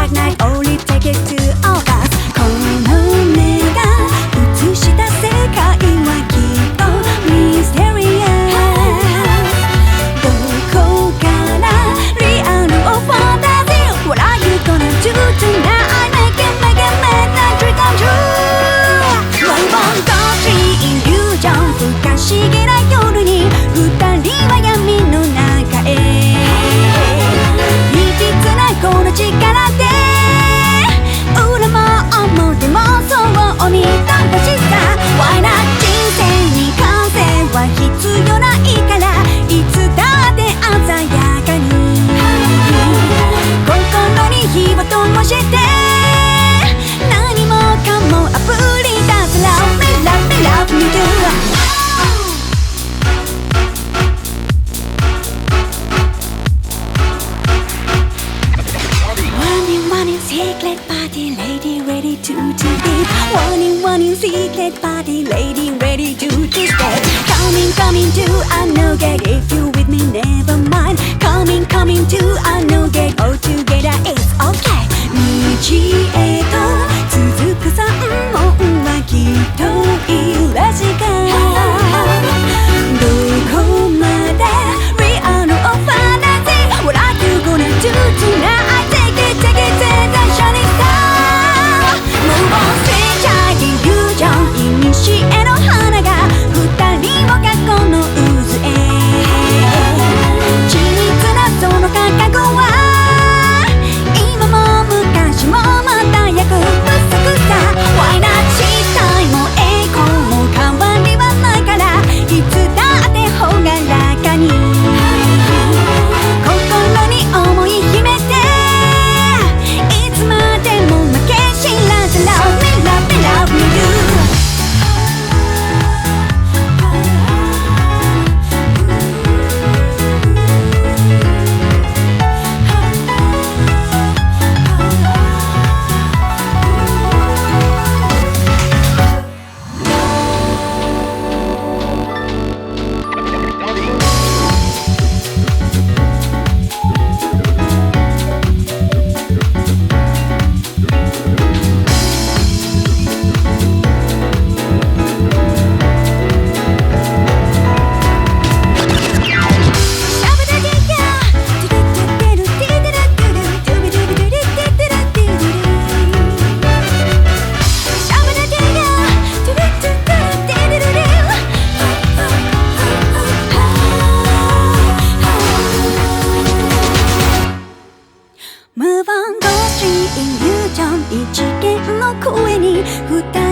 dark night only take it to all of us この目が映した世界はきっとミステリアスどこからリアルをファンタジー What are you gonna do tonight Make it make that dream come true One one two three イリュージョン不可思議な夜に二人は闇の中へ異質なこの力で裏も表もそうに楽しさ Why not 人生に完成は必要ないからいつだって鮮やかに心に火を灯して何もかもあぶり出す Love me love me love me do Secret party lady ready to deep Wanting secret party lady ready to step Coming to I know get if you with me never mind Coming to I know get all together it's okay 道へと続く三門はきっといらしかどこまで Real or fantasy What are you gonna do tonight Take it take it Shining star Move on sweet child illusion 古の花が二人を過去の渦へ緻密なその感覚は今も昔もまた約不足さ Why not 失態も栄光も変わりはないからいつだって朗らかに心に思い秘めてLove me, love me, love me do Move on, go street イリュージョン一見の声に二